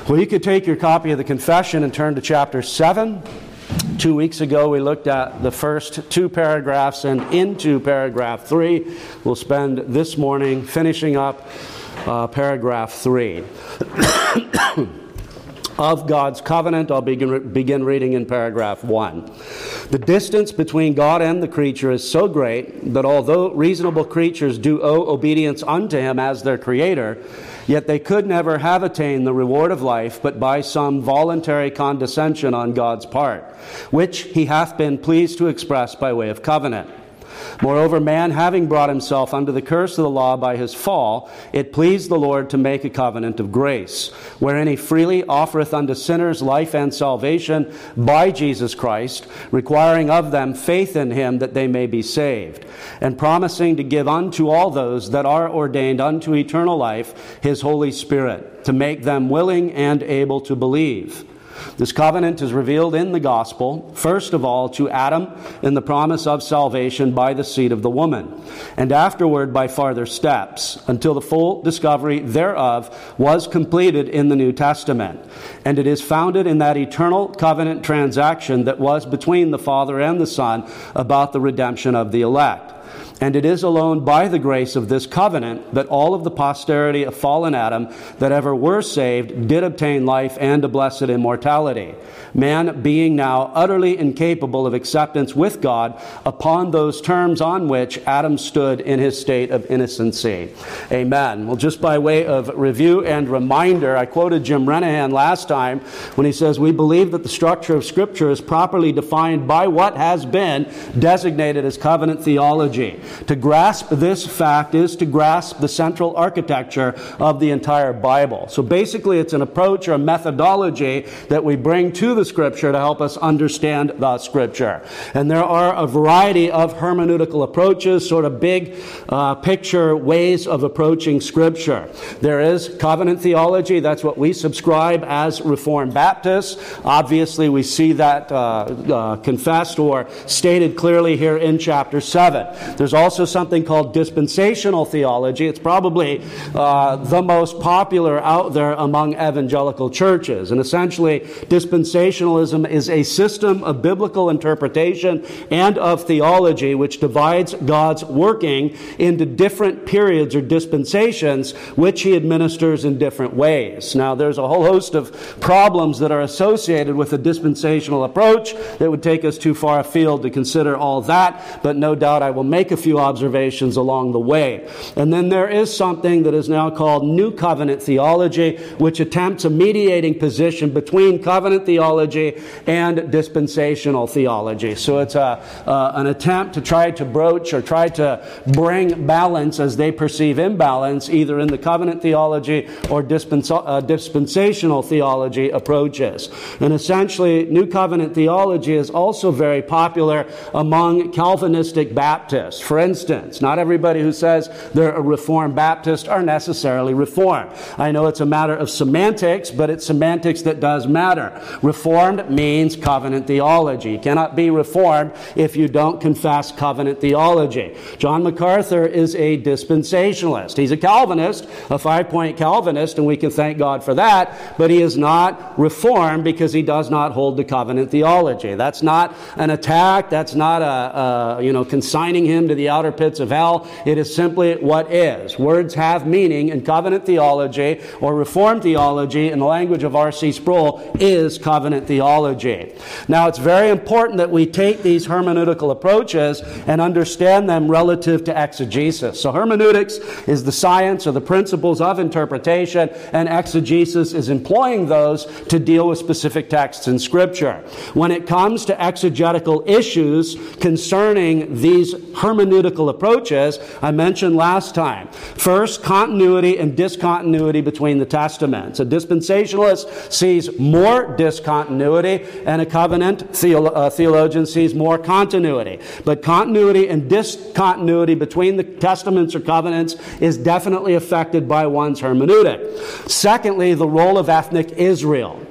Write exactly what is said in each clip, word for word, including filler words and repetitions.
Well, you could take your copy of the confession and turn to chapter seven. Two weeks ago, we looked at the first two paragraphs and into paragraph three. We'll spend this morning finishing up uh, paragraph three. Of God's covenant, I'll begin, begin reading in paragraph one. The distance between God and the creature is so great that although reasonable creatures do owe obedience unto him as their creator, yet they could never have attained the reward of life but by some voluntary condescension on God's part, which he hath been pleased to express by way of covenant. Moreover, man having brought himself under the curse of the law by his fall, it pleased the Lord to make a covenant of grace, wherein he freely offereth unto sinners life and salvation by Jesus Christ, requiring of them faith in him that they may be saved, and promising to give unto all those that are ordained unto eternal life his Holy Spirit, to make them willing and able to believe. This covenant is revealed in the gospel, first of all to Adam in the promise of salvation by the seed of the woman, and afterward by farther steps, until the full discovery thereof was completed in the New Testament. And it is founded in that eternal covenant transaction that was between the Father and the Son about the redemption of the elect. And it is alone by the grace of this covenant that all of the posterity of fallen Adam that ever were saved did obtain life and a blessed immortality, man being now utterly incapable of acceptance with God upon those terms on which Adam stood in his state of innocency. Amen. Well, just by way of review and reminder, I quoted Jim Renahan last time when he says, we believe that the structure of Scripture is properly defined by what has been designated as covenant theology. To grasp this fact is to grasp the central architecture of the entire Bible. So basically it's an approach or a methodology that we bring to the Scripture to help us understand the Scripture. And there are a variety of hermeneutical approaches, sort of big uh, picture ways of approaching Scripture. There is covenant theology. That's what we subscribe as Reformed Baptists. Obviously we see that uh, uh, confessed or stated clearly here in chapter seven. There's also something called dispensational theology. It's probably uh, the most popular out there among evangelical churches. And essentially, dispensationalism is a system of biblical interpretation and of theology which divides God's working into different periods or dispensations which he administers in different ways. Now, there's a whole host of problems that are associated with a dispensational approach that would take us too far afield to consider all that, but no doubt I will make a few observations along the way. And then there is something that is now called New Covenant theology, which attempts a mediating position between covenant theology and dispensational theology. So it's a, uh, an attempt to try to broach or try to bring balance as they perceive imbalance, either in the covenant theology or dispens- uh, dispensational theology approaches. And essentially, New Covenant theology is also very popular among Calvinistic Baptists. For instance, not everybody who says they're a Reformed Baptist are necessarily Reformed. I know it's a matter of semantics, but it's semantics that does matter. Reformed means covenant theology. You cannot be Reformed if you don't confess covenant theology. John MacArthur is a dispensationalist. He's a Calvinist, a five-point Calvinist, and we can thank God for that, but he is not Reformed because he does not hold the covenant theology. That's not an attack. That's not a, a you know, consigning him to the outer pits of hell. It is simply what is. Words have meaning, and covenant theology or Reformed theology in the language of R C Sproul is covenant theology. Now, it's very important that we take these hermeneutical approaches and understand them relative to exegesis. So hermeneutics is the science or the principles of interpretation, and exegesis is employing those to deal with specific texts in Scripture. When it comes to exegetical issues concerning these hermeneutical approaches, I mentioned last time. First, continuity and discontinuity between the testaments. A dispensationalist sees more discontinuity, and a covenant theolo- uh, theologian sees more continuity. But continuity and discontinuity between the testaments or covenants is definitely affected by one's hermeneutic. Secondly, the role of ethnic Israel.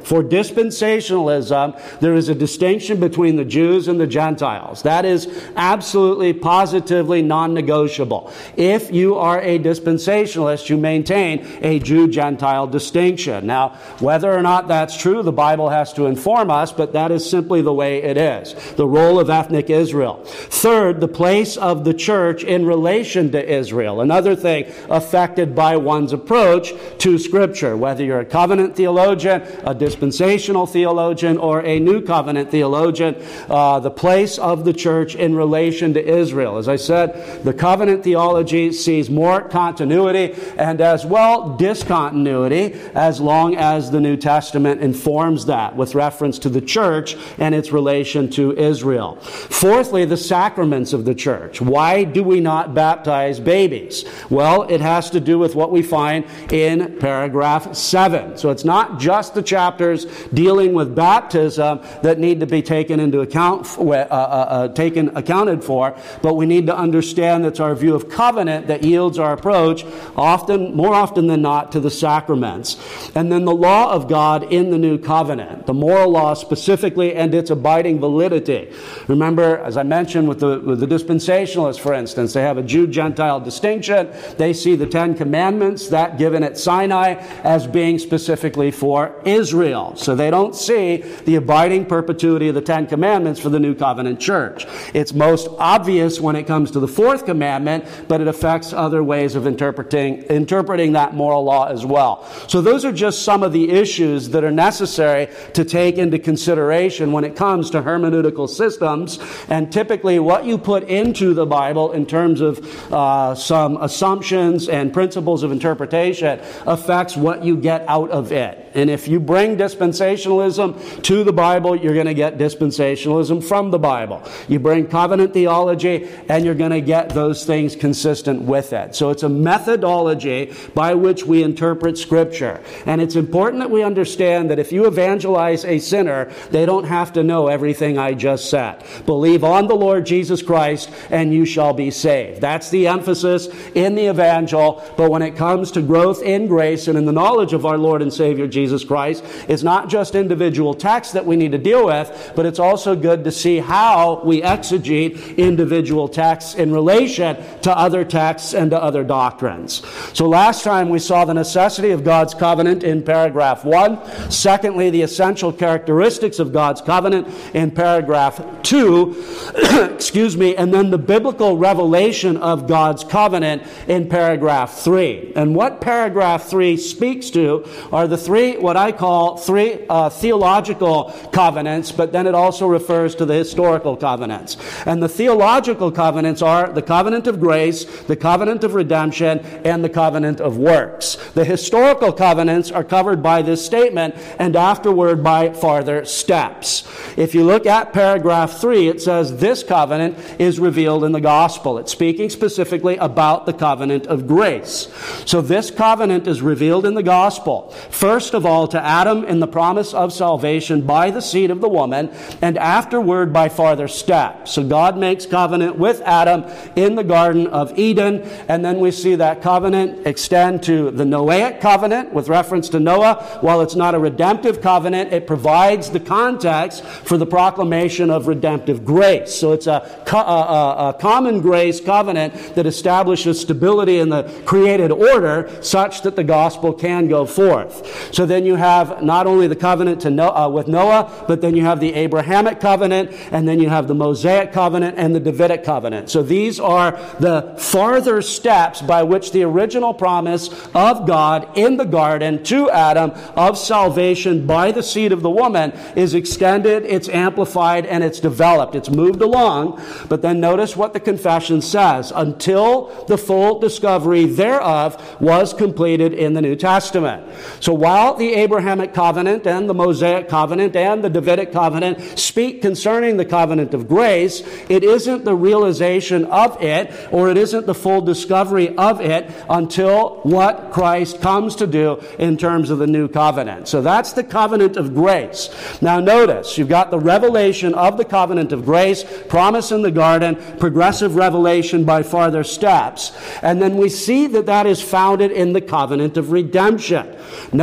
For dispensationalism, there is a distinction between the Jews and the Gentiles. That is absolutely, positively non-negotiable. If you are a dispensationalist, you maintain a Jew-Gentile distinction. Now, whether or not that's true, the Bible has to inform us, but that is simply the way it is. The role of ethnic Israel. Third, the place of the church in relation to Israel. Another thing affected by one's approach to Scripture, whether you're a covenant theologian, a dispensational theologian, or a new covenant theologian, uh, the place of the church in relation to Israel. As I said, the covenant theology sees more continuity and as well discontinuity, as long as the New Testament informs that with reference to the church and its relation to Israel. Fourthly, the sacraments of the church. Why do we not baptize babies? Well, it has to do with what we find in paragraph seven. So it's not just the chapters dealing with baptism that need to be taken into account, uh, uh, uh, taken accounted for, but we need to understand that's our view of covenant that yields our approach often, more often than not, to the sacraments. And then the law of God in the new covenant, the moral law specifically, and its abiding validity. Remember, as I mentioned with the, with the dispensationalists, for instance, they have a Jew-Gentile distinction. They see the Ten Commandments, that given at Sinai, as being specifically for Israel. So they don't see the abiding perpetuity of the Ten Commandments for the New Covenant church. It's most obvious when it comes to the Fourth Commandment, but it affects other ways of interpreting, interpreting that moral law as well. So those are just some of the issues that are necessary to take into consideration when it comes to hermeneutical systems, and typically what you put into the Bible in terms of uh, some assumptions and principles of interpretation affects what you get out of it. And if you bring dispensationalism to the Bible, you're going to get dispensationalism from the Bible. You bring covenant theology, and you're going to get those things consistent with it. So it's a methodology by which we interpret Scripture. And it's important that we understand that if you evangelize a sinner, they don't have to know everything I just said. Believe on the Lord Jesus Christ, and you shall be saved. That's the emphasis in the evangel. But when it comes to growth in grace and in the knowledge of our Lord and Savior Jesus Christ, it's not just individual texts that we need to deal with, but it's also good to see how we exegete individual texts in relation to other texts and to other doctrines. So last time we saw the necessity of God's covenant in paragraph one. Secondly, the essential characteristics of God's covenant in paragraph two. Excuse me. And then the biblical revelation of God's covenant in paragraph three. And what paragraph three speaks to are the three, what I call three uh, theological covenants, but then it also refers to the historical covenants. And the theological covenants are the covenant of grace, the covenant of redemption, and the covenant of works. The historical covenants are covered by this statement, and afterward by farther steps. If you look at paragraph three, it says this covenant is revealed in the gospel. It's speaking specifically about the covenant of grace. So this covenant is revealed in the gospel. First of all, to Adam in the promise of salvation by the seed of the woman, and afterward by farther steps. So God makes covenant with Adam in the Garden of Eden, and then we see that covenant extend to the Noahic covenant with reference to Noah. While it's not a redemptive covenant, it provides the context for the proclamation of redemptive grace. So it's a, co- a, a common grace covenant that establishes stability in the created order such that the gospel can go forth. So then you have not only the covenant to Noah, uh, with Noah, but then you have the Abrahamic covenant, and then you have the Mosaic covenant and the Davidic covenant. So these are the farther steps by which the original promise of God in the garden to Adam of salvation by the seed of the woman is extended, it's amplified, and it's developed. It's moved along, but then notice what the confession says. Until the full discovery thereof was completed in the New Testament. So while the Abrahamic covenant and the Mosaic covenant and the Davidic covenant speak concerning the covenant of grace, it isn't the realization of it, or it isn't the full discovery of it until what Christ comes to do in terms of the new covenant. So that's the covenant of grace. Now notice, you've got the revelation of the covenant of grace, promise in the garden, progressive revelation by farther steps. And then we see that that is founded in the covenant of redemption. Notice,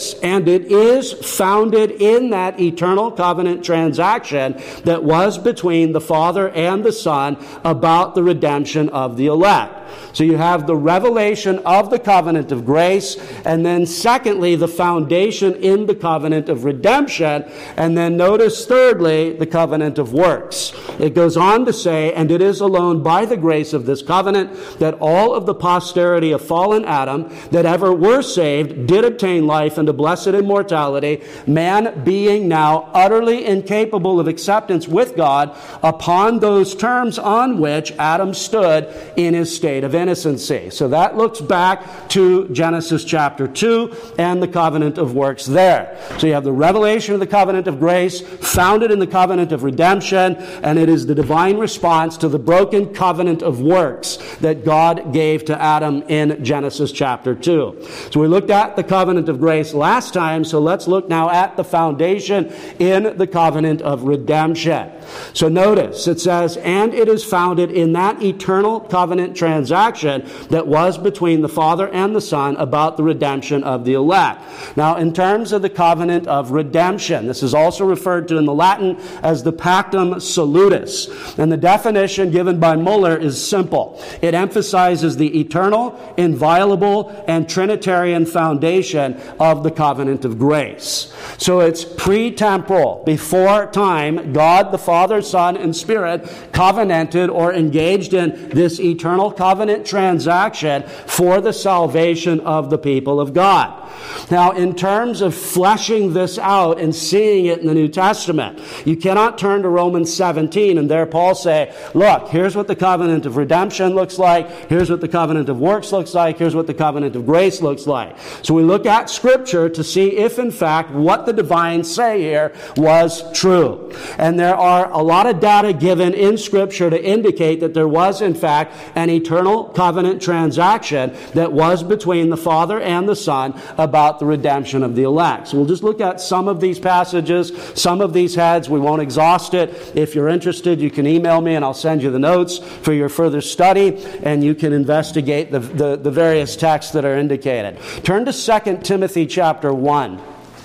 this, and it is founded in that eternal covenant transaction that was between the Father and the Son about the redemption of the elect. So you have the revelation of the covenant of grace, and then secondly, the foundation in the covenant of redemption, and then notice thirdly, the covenant of works. It goes on to say, and it is alone by the grace of this covenant that all of the posterity of fallen Adam that ever were saved did obtain life unto blessed immortality, man being now utterly incapable of acceptance with God upon those terms on which Adam stood in his state of innocency. So that looks back to Genesis chapter two and the covenant of works there. So you have the revelation of the covenant of grace founded in the covenant of redemption, and it is the divine response to the broken covenant of works that God gave to Adam in Genesis chapter two. So we looked at the covenant of grace last time, so let's look now at the foundation in the covenant of redemption. So notice, it says, and it is founded in that eternal covenant transaction that was between the Father and the Son about the redemption of the elect. Now, in terms of the covenant of redemption, this is also referred to in the Latin as the Pactum Salutis. And the definition given by Muller is simple. It emphasizes the eternal, inviolable, and Trinitarian foundation of the covenant of grace. So it's pre-temporal, before time, God the Father, Son, and Spirit covenanted or engaged in this eternal covenant transaction for the salvation of the people of God. Now, in terms of fleshing this out and seeing it in the New Testament, you cannot turn to Romans seventeen and there Paul say, look, here's what the covenant of redemption looks like, here's what the covenant of works looks like, here's what the covenant of grace looks like. So we look at Scripture to see if, in fact, what the divines say here was true. And there are a lot of data given in Scripture to indicate that there was, in fact, an eternal covenant transaction that was between the Father and the Son about the redemption of the elect. So we'll just look at some of these passages, some of these heads. We won't exhaust it. If you're interested, you can email me and I'll send you the notes for your further study, and you can investigate the, the, the various texts that are indicated. Turn to Second Timothy chapter one.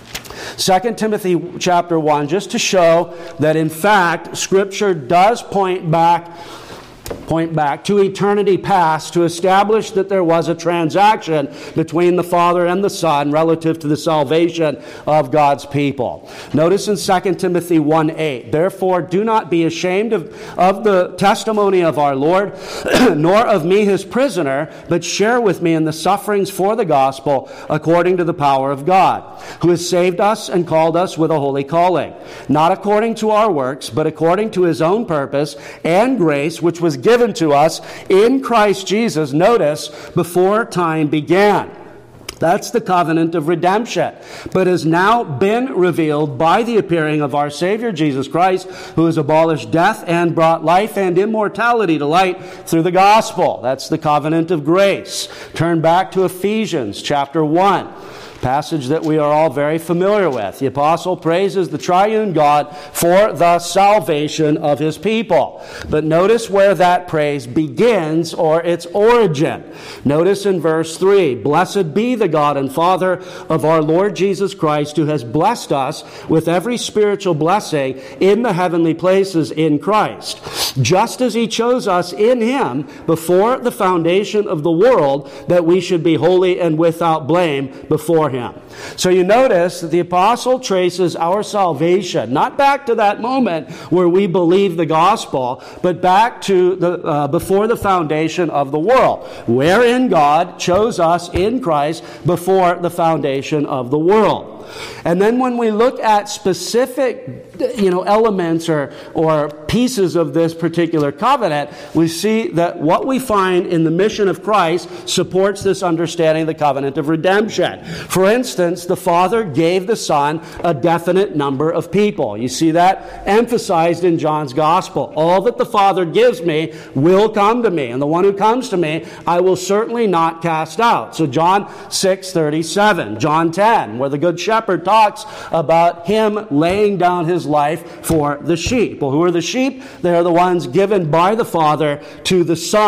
Second Timothy chapter one, just to show that in fact Scripture does point back point back to eternity past to establish that there was a transaction between the Father and the Son relative to the salvation of God's people. Notice in Second Timothy one eight, therefore do not be ashamed of, of the testimony of our Lord, nor of me his prisoner, but share with me in the sufferings for the gospel according to the power of God, who has saved us and called us with a holy calling, not according to our works, but according to his own purpose and grace, which was given to us in Christ Jesus, notice, before time began. That's the covenant of redemption, but has now been revealed by the appearing of our Savior Jesus Christ, who has abolished death and brought life and immortality to light through the gospel. That's the covenant of grace. Turn back to Ephesians chapter one. Passage that we are all very familiar with. The apostle praises the triune God for the salvation of his people. But notice where that praise begins, or its origin. Notice in verse three, blessed be the God and Father of our Lord Jesus Christ, who has blessed us with every spiritual blessing in the heavenly places in Christ, just as he chose us in him before the foundation of the world, that we should be holy and without blame before him. So you notice that the apostle traces our salvation not back to that moment where we believe the gospel, but back to the uh, before the foundation of the world, wherein God chose us in Christ before the foundation of the world. And then when we look at specific, you know, elements or, or pieces of this particular covenant, we see that what we find in the mission of Christ supports this understanding of the covenant of redemption. For instance, the Father gave the Son a definite number of people. You see that emphasized in John's Gospel. All that the Father gives me will come to me, and the one who comes to me I will certainly not cast out. So John six thirty-seven, John ten, where the Good Shepherd talks about him laying down his life for the sheep. Well, who are the sheep? They are the ones given by the Father to the Son.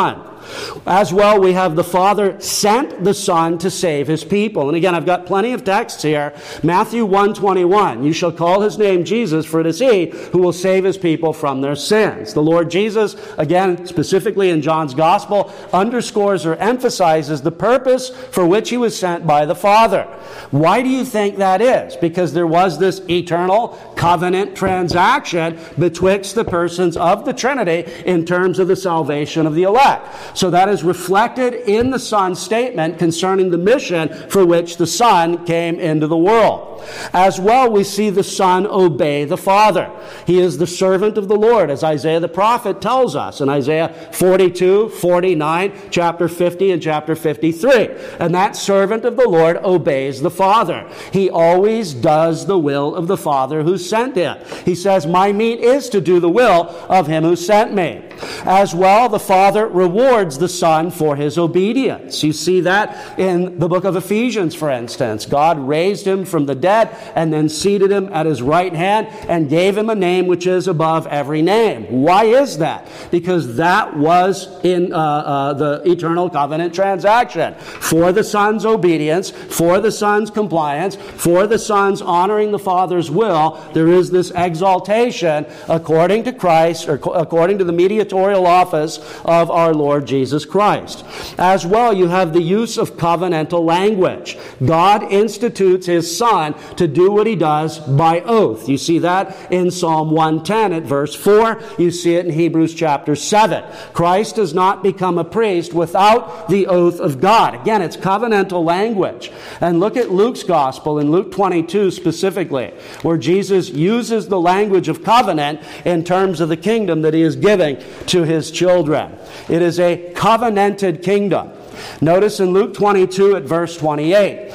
As well, we have the Father sent the Son to save his people. And again, I've got plenty of texts here. Matthew one twenty-one, you shall call his name Jesus, for it is he who will save his people from their sins. The Lord Jesus, again, specifically in John's Gospel, underscores or emphasizes the purpose for which he was sent by the Father. Why do you think that is? Because there was this eternal covenant transaction betwixt the persons of the Trinity in terms of the salvation of the elect. So that is reflected in the Son's statement concerning the mission for which the Son came into the world. As well, we see the Son obey the Father. He is the servant of the Lord, as Isaiah the prophet tells us in Isaiah forty-two, forty-nine, chapter fifty, and chapter fifty-three. And that servant of the Lord obeys the Father. He always does the will of the Father who sent him. He says, my meat is to do the will of him who sent me. As well, the Father rewards the Son for his obedience. You see that in the book of Ephesians, for instance. God raised him from the dead and then seated him at his right hand and gave him a name which is above every name. Why is that? Because that was in uh, uh, the eternal covenant transaction. For the Son's obedience, for the Son's compliance, for the Son's honoring the Father's will, there is this exaltation according to Christ, or according to the mediatorial office of our Lord Jesus Christ. As well, you have the use of covenantal language. God institutes his Son to do what he does by oath. You see that in Psalm one ten at verse four. You see it in Hebrews chapter seven. Christ does not become a priest without the oath of God. Again, it's covenantal language. And look at Luke's gospel in Luke twenty-two specifically, where Jesus uses the language of covenant in terms of the kingdom that he is giving to his children. It is a covenanted kingdom. Notice in Luke twenty-two at verse twenty-eight.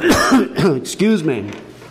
Excuse me.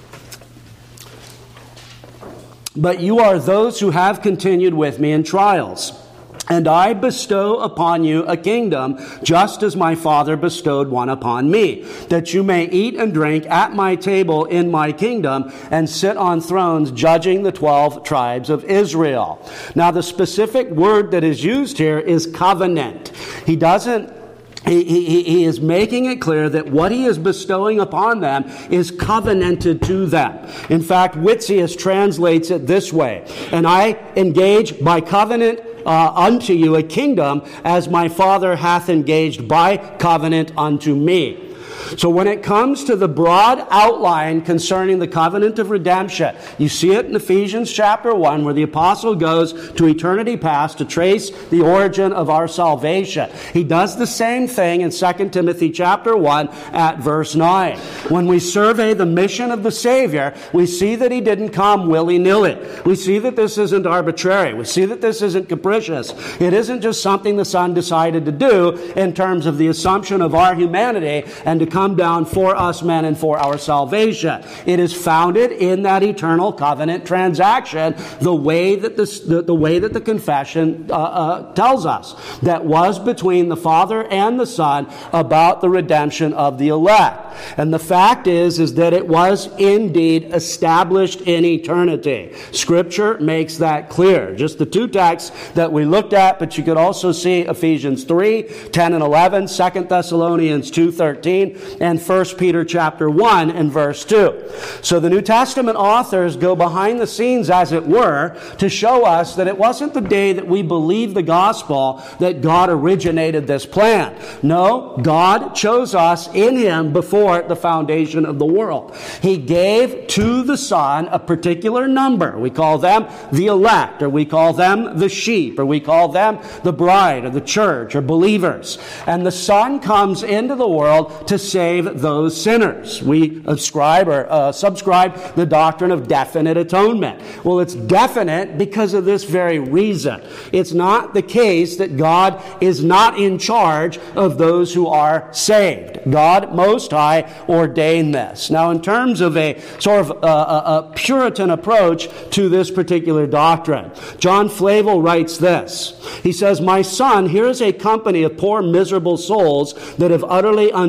But you are those who have continued with me in trials. And I bestow upon you a kingdom, just as my Father bestowed one upon me, that you may eat and drink at my table in my kingdom, and sit on thrones judging the twelve tribes of Israel. Now, the specific word that is used here is covenant. He doesn't He, he, he is making it clear that what he is bestowing upon them is covenanted to them. In fact, Whitsius translates it this way: and I engage by covenant uh, unto you a kingdom, as my Father hath engaged by covenant unto me. So when it comes to the broad outline concerning the covenant of redemption, you see it in Ephesians chapter one, where the apostle goes to eternity past to trace the origin of our salvation. He does the same thing in Second Timothy chapter one at verse nine. When we survey the mission of the Savior, we see that he didn't come willy-nilly. We see that this isn't arbitrary. We see that this isn't capricious. It isn't just something the Son decided to do in terms of the assumption of our humanity and to come down for us men and for our salvation. It is founded in that eternal covenant transaction, the way that this, the, the way that the confession uh, uh, tells us, that was between the Father and the Son about the redemption of the elect. And the fact is, is that it was indeed established in eternity. Scripture makes that clear. Just the two texts that we looked at, but you could also see Ephesians three, ten and eleven, Second Thessalonians two, thirteen, and First Peter chapter one and verse two. So the New Testament authors go behind the scenes, as it were, to show us that it wasn't the day that we believe the gospel that God originated this plan. No, God chose us in him before the foundation of the world. He gave to the Son a particular number. We call them the elect, or we call them the sheep, or we call them the bride, or the church, or believers. And the Son comes into the world to save those sinners. We ascribe or uh, subscribe the doctrine of definite atonement. Well, it's definite because of this very reason. It's not the case that God is not in charge of those who are saved. God Most High ordained this. Now, in terms of a sort of a, a, a Puritan approach to this particular doctrine, John Flavel writes this. He says, "My son, here is a company of poor miserable souls that have utterly undone themselves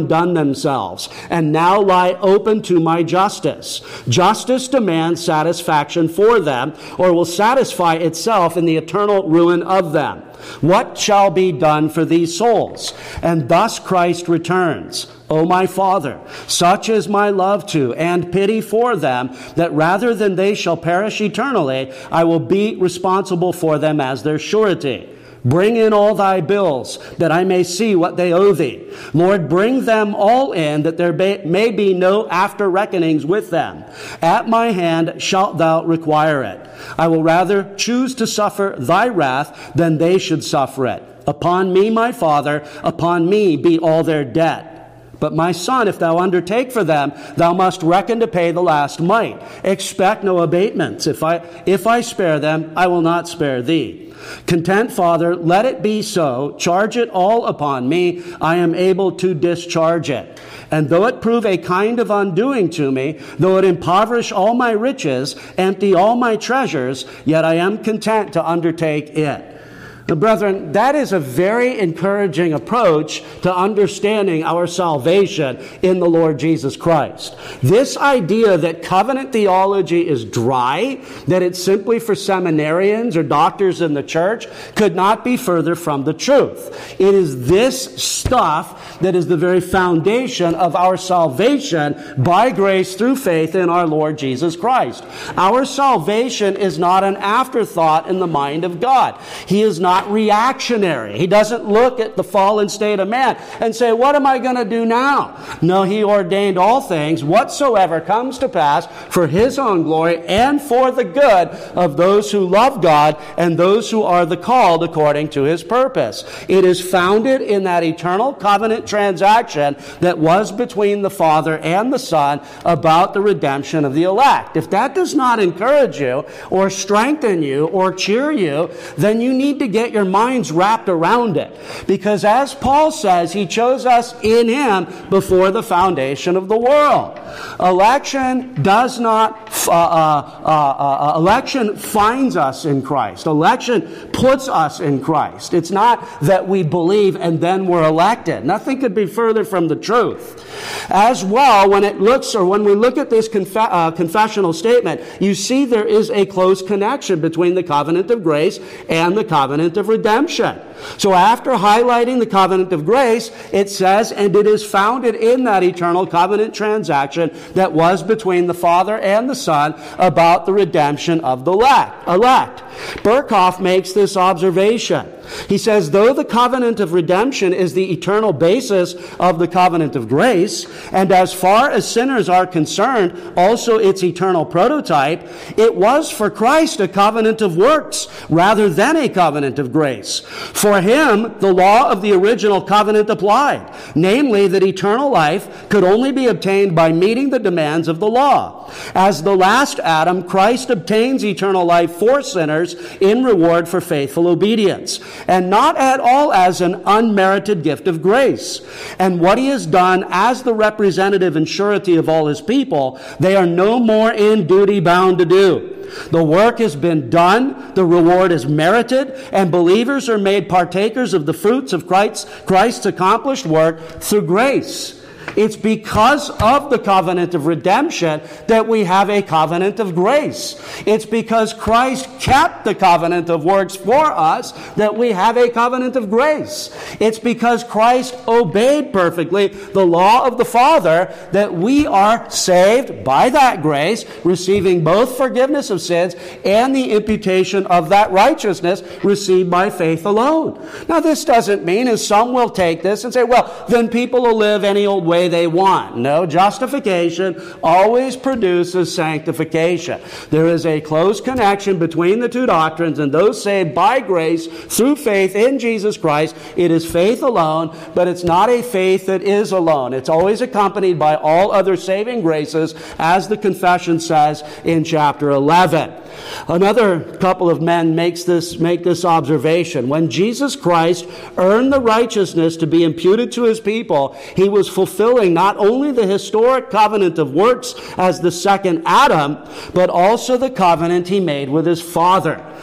themselves, and now lie open to my justice. Justice demands satisfaction for them, or will satisfy itself in the eternal ruin of them. What shall be done for these souls? And thus Christ returns. O my Father, such is my love to and pity for them, that rather than they shall perish eternally, I will be responsible for them as their surety. Bring in all thy bills, that I may see what they owe thee. Lord, bring them all in, that there may be no after reckonings with them. At my hand shalt thou require it. I will rather choose to suffer thy wrath than they should suffer it. Upon me, my Father, upon me be all their debt. But my son, if thou undertake for them, thou must reckon to pay the last mite. Expect no abatements. If I, if I spare them, I will not spare thee. Content, Father, let it be so. Charge it all upon me. I am able to discharge it. And though it prove a kind of undoing to me, though it impoverish all my riches, empty all my treasures, yet I am content to undertake it. Now, brethren, that is a very encouraging approach to understanding our salvation in the Lord Jesus Christ. This idea that covenant theology is dry, that it's simply for seminarians or doctors in the church, could not be further from the truth. It is this stuff that is the very foundation of our salvation by grace through faith in our Lord Jesus Christ. Our salvation is not an afterthought in the mind of God. He is not reactionary. He doesn't look at the fallen state of man and say, what am I going to do now? No, he ordained all things whatsoever comes to pass for his own glory and for the good of those who love God and those who are the called according to his purpose. It is founded in that eternal covenant transaction that was between the Father and the Son about the redemption of the elect. If that does not encourage you or strengthen you or cheer you, then you need to get your minds wrapped around it. Because as Paul says, he chose us in him before the foundation of the world. Election does not, uh, uh, uh, uh, election finds us in Christ. Election puts us in Christ. It's not that we believe and then we're elected. Nothing could be further from the truth. As well, when it looks, or when we look at this conf- uh, confessional statement, you see there is a close connection between the covenant of grace and the covenant of redemption. So after highlighting the covenant of grace, it says, and it is founded in that eternal covenant transaction that was between the Father and the Son about the redemption of the elect. Berkhoff makes this observation. He says, though the covenant of redemption is the eternal basis of the covenant of grace, and as far as sinners are concerned, also its eternal prototype, it was for Christ a covenant of works rather than a covenant of grace. For him, the law of the original covenant applied, namely that eternal life could only be obtained by meeting the demands of the law. As the last Adam, Christ obtains eternal life for sinners in reward for faithful obedience, and not at all as an unmerited gift of grace. And what he has done as the representative and surety of all his people, they are no more in duty bound to do. The work has been done, the reward is merited, and believers are made partakers of the fruits of Christ's, Christ's accomplished work through grace. It's because of the covenant of redemption that we have a covenant of grace. It's because Christ kept the covenant of works for us that we have a covenant of grace. It's because Christ obeyed perfectly the law of the Father that we are saved by that grace, receiving both forgiveness of sins and the imputation of that righteousness received by faith alone. Now, this doesn't mean, as some will take this and say, well, then people will live any old way they want. No, justification always produces sanctification. There is a close connection between the two doctrines, and those saved by grace through faith in Jesus Christ. It is faith alone, but it's not a faith that is alone. It's always accompanied by all other saving graces, as the confession says in chapter eleven. Another couple of men makes this, make this observation. When Jesus Christ earned the righteousness to be imputed to his people, he was fulfilling not only the historic covenant of works as the second Adam, but also the covenant he made with his Father.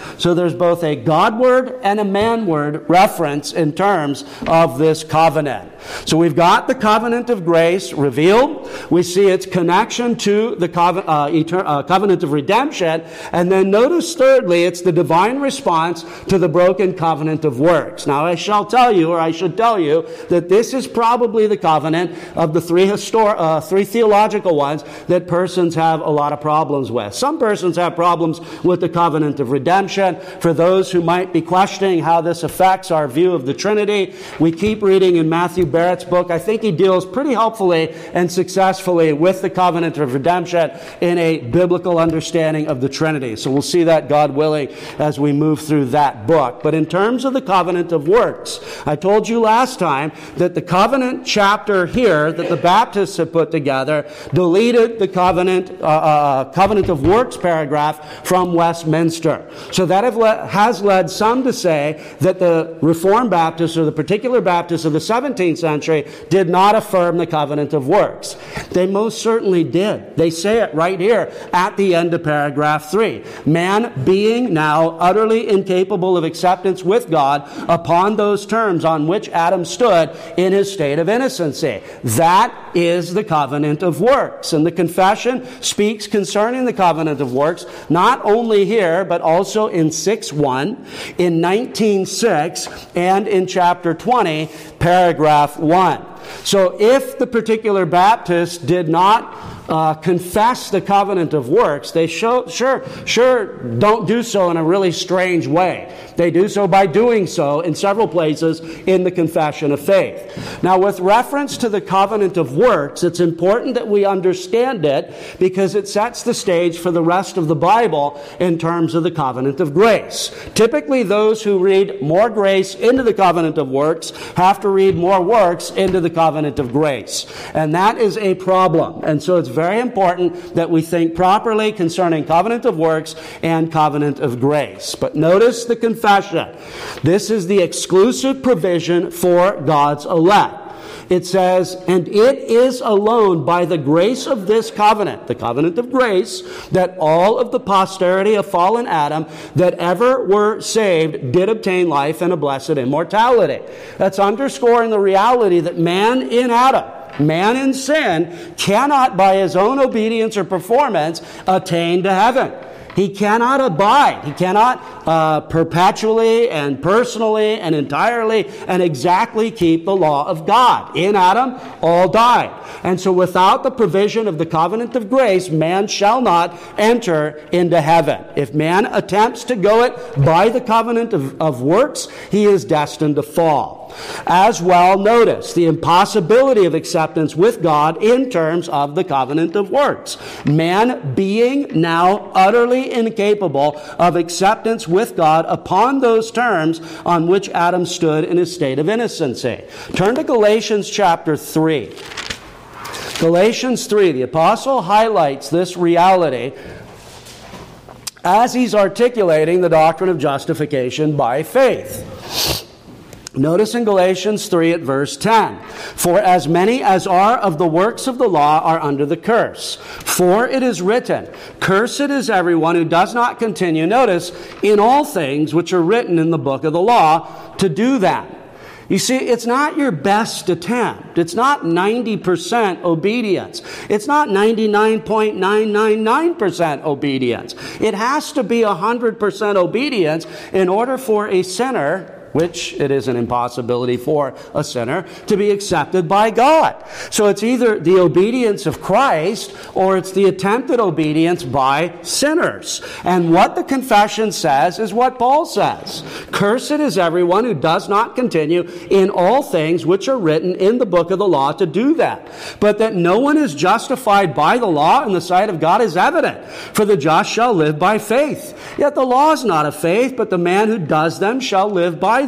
So there's both a God-word and a man-word reference in terms of this covenant. So we've got the covenant of grace revealed. We see its connection to the covenant, uh, etern- uh, covenant of redemption. And then notice thirdly, it's the divine response to the broken covenant of works. Now I shall tell you, or I should tell you, that this is probably the covenant of the three histor- uh, three theological ones that persons have a lot of problems with. Some persons have problems with the covenant of redemption. For those who might be questioning how this affects our view of the Trinity, we keep reading in Matthew Barrett's book. I think he deals pretty helpfully and successfully with the covenant of redemption in a biblical understanding of the Trinity. So we'll see that, God willing, as we move through that book. But in terms of the covenant of works, I told you last time that the covenant chapter here that the Baptists have put together deleted the covenant uh, uh, covenant of works paragraph from Westminster. So that have le- has led some to say that the Reformed Baptists, or the particular Baptists of the seventeenth century, did not affirm the covenant of works. They most certainly did. They say it right here at the end of paragraph three. Man being now utterly incapable of acceptance with God upon those terms on which Adam stood in his state of innocency. That is the covenant of works. And the confession speaks concerning the covenant of works, not only here, but also in six one, in nineteen six, and in chapter twenty, paragraph one. So if the particular Baptist did not uh, confess the covenant of works, they show, sure, sure don't do so in a really strange way. They do so by doing so in several places in the Confession of Faith. Now, with reference to the covenant of works, it's important that we understand it because it sets the stage for the rest of the Bible in terms of the covenant of grace. Typically, those who read more grace into the covenant of works have to read more works into the covenant of grace. And that is a problem. And so it's very important that we think properly concerning covenant of works and covenant of grace. But notice the confession. This is the exclusive provision for God's elect. It says, and it is alone by the grace of this covenant, the covenant of grace, that all of the posterity of fallen Adam that ever were saved did obtain life and a blessed immortality. That's underscoring the reality that man in Adam, man in sin, cannot by his own obedience or performance attain to heaven. He cannot abide. He cannot uh, perpetually and personally and entirely and exactly keep the law of God. In Adam, all died. And so without the provision of the covenant of grace, man shall not enter into heaven. If man attempts to go it by the covenant of, of works, he is destined to fall. As well, notice the impossibility of acceptance with God in terms of the covenant of works. Man being now utterly incapable of acceptance with God upon those terms on which Adam stood in his state of innocency. Turn to Galatians chapter three. Galatians three, the apostle highlights this reality as he's articulating the doctrine of justification by faith. Notice in Galatians three at verse ten, for as many as are of the works of the law are under the curse. For it is written, cursed is everyone who does not continue, notice, in all things which are written in the book of the law, to do them. You see, it's not your best attempt. It's not ninety percent obedience. It's not ninety-nine point nine nine nine percent obedience. It has to be one hundred percent obedience in order for a sinner, which it is an impossibility for a sinner, to be accepted by God. So it's either the obedience of Christ or it's the attempted obedience by sinners. And what the confession says is what Paul says. Cursed is everyone who does not continue in all things which are written in the book of the law to do that. But that no one is justified by the law in the sight of God is evident. For the just shall live by faith. Yet the law is not of faith, but the man who does them shall live by them.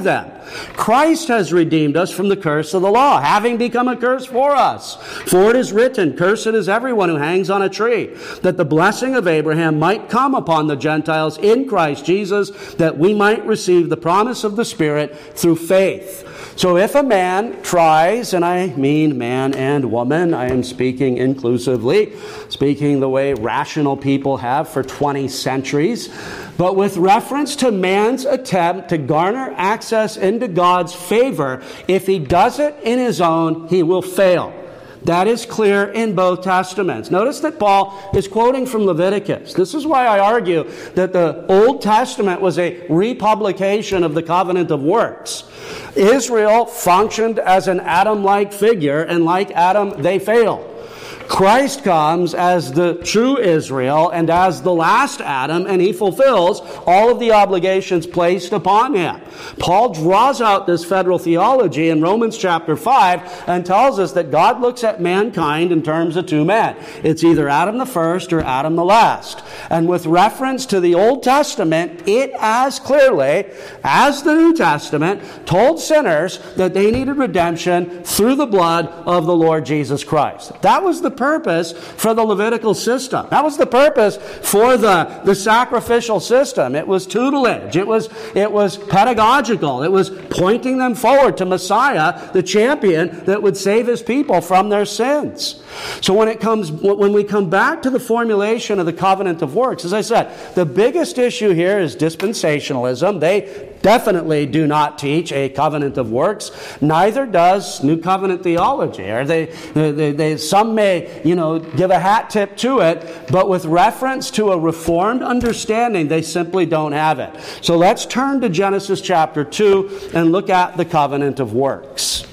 Christ has redeemed us from the curse of the law, having become a curse for us. For it is written, cursed is everyone who hangs on a tree, that the blessing of Abraham might come upon the Gentiles in Christ Jesus, that we might receive the promise of the Spirit through faith. So if a man tries, and I mean man and woman, I am speaking inclusively, speaking the way rational people have for twenty centuries, but with reference to man's attempt to garner access into God's favor, if he does it in his own, he will fail. That is clear in both Testaments. Notice that Paul is quoting from Leviticus. This is why I argue that the Old Testament was a republication of the covenant of works. Israel functioned as an Adam-like figure, and like Adam, they failed. Christ comes as the true Israel and as the last Adam, and he fulfills all of the obligations placed upon him. Paul draws out this federal theology in Romans chapter five and tells us that God looks at mankind in terms of two men. It's either Adam the first or Adam the last. And with reference to the Old Testament, it as clearly as the New Testament told sinners that they needed redemption through the blood of the Lord Jesus Christ. That was the purpose for the Levitical system. That was the purpose for the, the sacrificial system. It was tutelage. It was, it was pedagogical. It was pointing them forward to Messiah, the champion that would save his people from their sins. So when it comes, when we come back to the formulation of the covenant of works, as I said, the biggest issue here is dispensationalism. They definitely do not teach a covenant of works. Neither does New Covenant theology. Or they, they, they, some may, you know, give a hat tip to it, but with reference to a reformed understanding, they simply don't have it. So let's turn to Genesis chapter two and look at the covenant of works.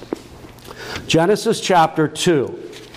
Genesis chapter two.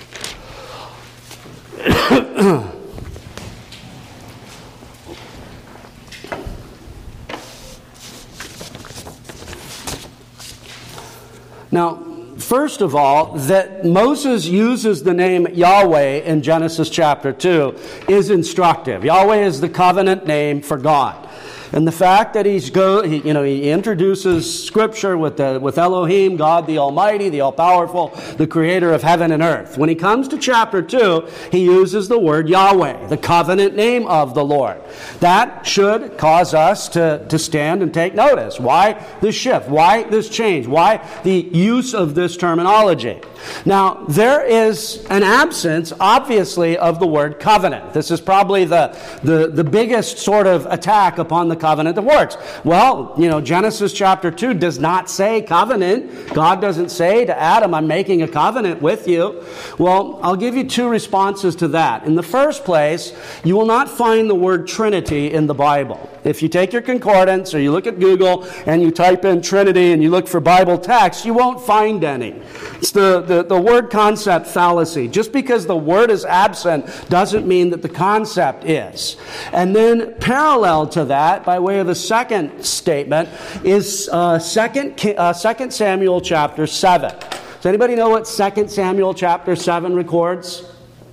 Now, first of all, that Moses uses the name Yahweh in Genesis chapter two is instructive. Yahweh is the covenant name for God. And the fact that he's go, he, you know, he introduces Scripture with the, with Elohim, God the Almighty, the All-Powerful, the Creator of heaven and earth. When he comes to chapter two, he uses the word Yahweh, the covenant name of the Lord. That should cause us to, to stand and take notice. Why this shift? Why this change? Why the use of this terminology? Now, there is an absence, obviously, of the word covenant. This is probably the, the, the biggest sort of attack upon the covenant of works. Well, you know, Genesis chapter two does not say covenant. God doesn't say to Adam, I'm making a covenant with you. Well, I'll give you two responses to that. In the first place, you will not find the word Trinity in the Bible. If you take your concordance or you look at Google and you type in Trinity and you look for Bible text, you won't find any. It's the, the, the word concept fallacy. Just because the word is absent doesn't mean that the concept is. And then parallel to that, by way of a second statement, is uh, second, uh, Second Samuel chapter seven. Does anybody know what Second Samuel chapter seven records?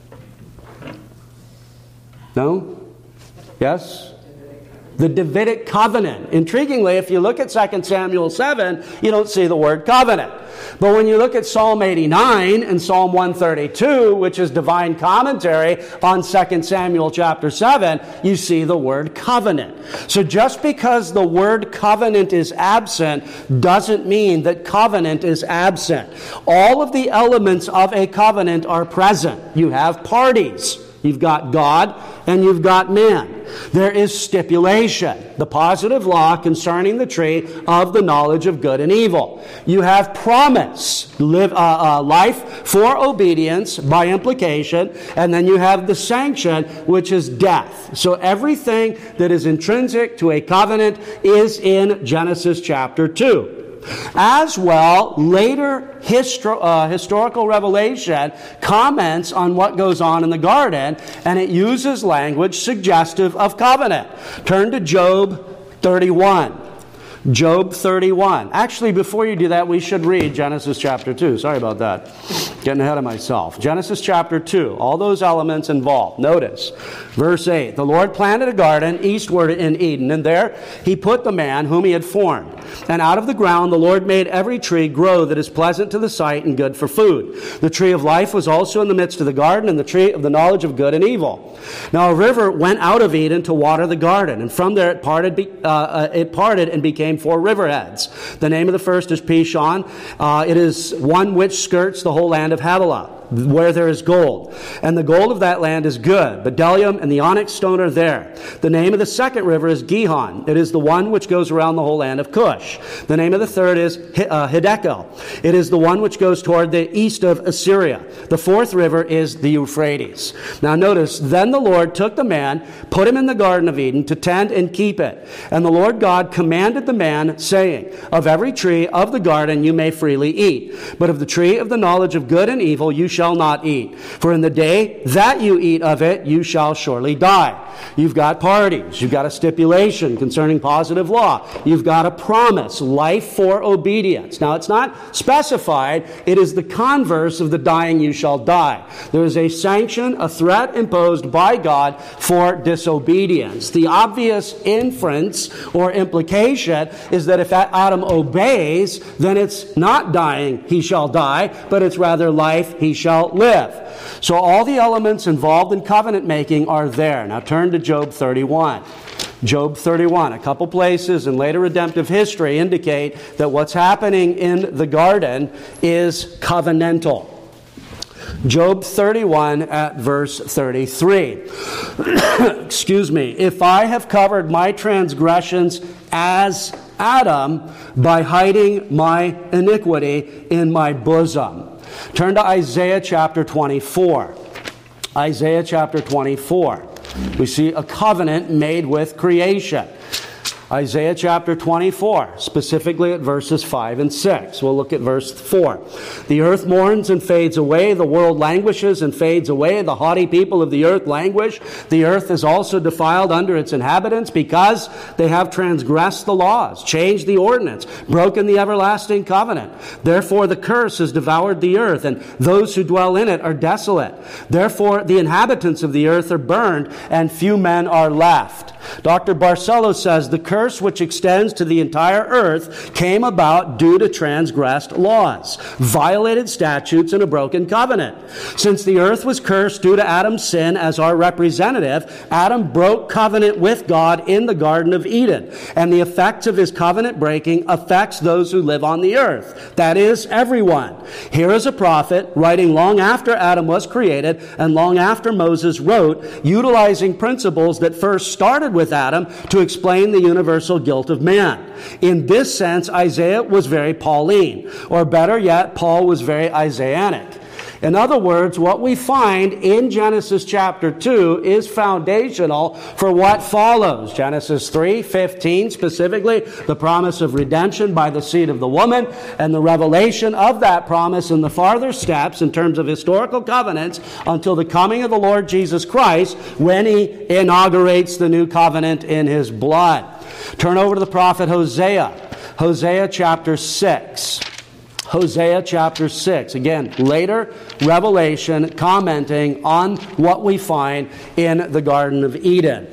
No? Yes? The Davidic covenant. Intriguingly, if you look at Second Samuel seven, you don't see the word covenant. But when you look at Psalm eighty-nine and Psalm one thirty-two, which is divine commentary on Second Samuel chapter seven, you see the word covenant. So just because the word covenant is absent doesn't mean that covenant is absent. All of the elements of a covenant are present. You have parties. You've got God and you've got man. There is stipulation, the positive law concerning the tree of the knowledge of good and evil. You have promise, live, uh, uh, life for obedience by implication, and then you have the sanction, which is death. So everything that is intrinsic to a covenant is in Genesis chapter two. As well, later histro- uh, historical revelation comments on what goes on in the garden, and it uses language suggestive of covenant. Turn to Job thirty-one. Job thirty-one. Actually, before you do that, we should read Genesis chapter two. Sorry about that. Getting ahead of myself. Genesis chapter two. All those elements involved. Notice, verse eight. The Lord planted a garden eastward in Eden, and there he put the man whom he had formed. And out of the ground the Lord made every tree grow that is pleasant to the sight and good for food. The tree of life was also in the midst of the garden, and the tree of the knowledge of good and evil. Now a river went out of Eden to water the garden, and from there it parted, uh, uh, it parted and became four riverheads. The name of the first is Pishon. Uh, it is one which skirts the whole land of Havilah, where there is gold. And the gold of that land is good. Bdellium and the onyx stone are there. The name of the second river is Gihon. It is the one which goes around the whole land of Cush. The name of the third is uh, Hiddekel. It is the one which goes toward the east of Assyria. The fourth river is the Euphrates. Now notice, then the Lord took the man, put him in the Garden of Eden to tend and keep it. And the Lord God commanded the man, saying, of every tree of the garden you may freely eat, but of the tree of the knowledge of good and evil you shall shall not eat. For in the day that you eat of it, you shall surely die. You've got parties. You've got a stipulation concerning positive law. You've got a promise, life for obedience. Now, it's not specified. It is the converse of the dying you shall die. There is a sanction, a threat imposed by God for disobedience. The obvious inference or implication is that if Adam obeys, then it's not dying, he shall die, but it's rather life, he shall live. So all the elements involved in covenant making are there. Now turn to Job thirty-one. Job thirty-one. A couple places in later redemptive history indicate that what's happening in the garden is covenantal. Job thirty-one at verse thirty-three. Excuse me. If I have covered my transgressions as Adam by hiding my iniquity in my bosom. Turn to Isaiah chapter twenty-four. Isaiah chapter twenty-four. We see a covenant made with creation. Isaiah chapter twenty-four, specifically at verses five and six. We'll look at verse four. The earth mourns and fades away. The world languishes and fades away. The haughty people of the earth languish. The earth is also defiled under its inhabitants because they have transgressed the laws, changed the ordinance, broken the everlasting covenant. Therefore the curse has devoured the earth, and those who dwell in it are desolate. Therefore the inhabitants of the earth are burned, and few men are left. Doctor Barcelo says the curse which extends to the entire earth came about due to transgressed laws, violated statutes, and a broken covenant. Since the earth was cursed due to Adam's sin as our representative, Adam broke covenant with God in the Garden of Eden, and the effects of his covenant breaking affects those who live on the earth. That is, everyone. Here is a prophet writing long after Adam was created and long after Moses wrote, utilizing principles that first started with Adam to explain the universal guilt of man. In this sense, Isaiah was very Pauline, or better yet, Paul was very Isaianic. In other words, what we find in Genesis chapter two is foundational for what follows. Genesis three fifteen, specifically, the promise of redemption by the seed of the woman, and the revelation of that promise in the farther steps in terms of historical covenants until the coming of the Lord Jesus Christ, when he inaugurates the new covenant in his blood. Turn over to the prophet Hosea. Hosea chapter six. Hosea chapter six. Again, later revelation commenting on what we find in the Garden of Eden.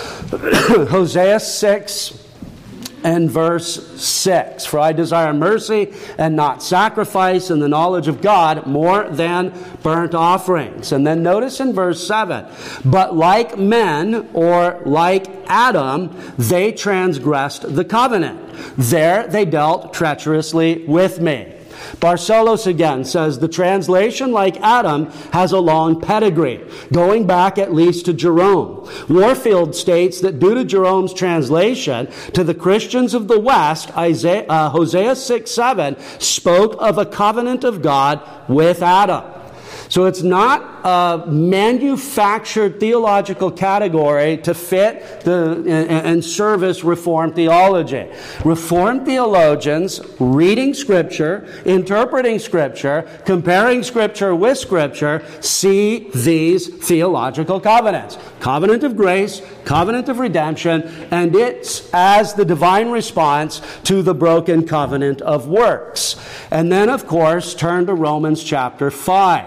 Hosea six and verse six. For I desire mercy and not sacrifice, and the knowledge of God more than burnt offerings. And then notice in verse seven, but like men, or like Adam, they transgressed the covenant. There they dealt treacherously with me. Barcelos again says the translation, like Adam, has a long pedigree, going back at least to Jerome. Warfield states that due to Jerome's translation, to the Christians of the West, Isaiah, uh, Hosea six seven spoke of a covenant of God with Adam. So it's not a manufactured theological category to fit the and service Reformed theology. Reformed theologians reading Scripture, interpreting Scripture, comparing Scripture with Scripture, see these theological covenants. Covenant of grace, covenant of redemption, and it's as the divine response to the broken covenant of works. And then, of course, turn to Romans chapter five.